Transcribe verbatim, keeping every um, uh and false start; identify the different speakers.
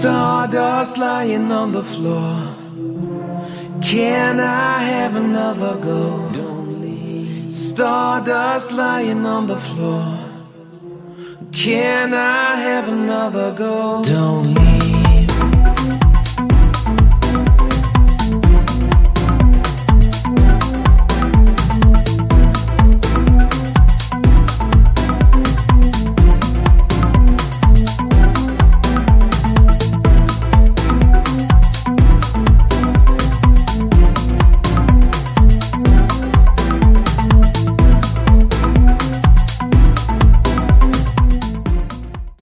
Speaker 1: Stardust lying on the floor. Can I have another go? Don't leave. Stardust lying on the floor. Can I have another go? Don't leave.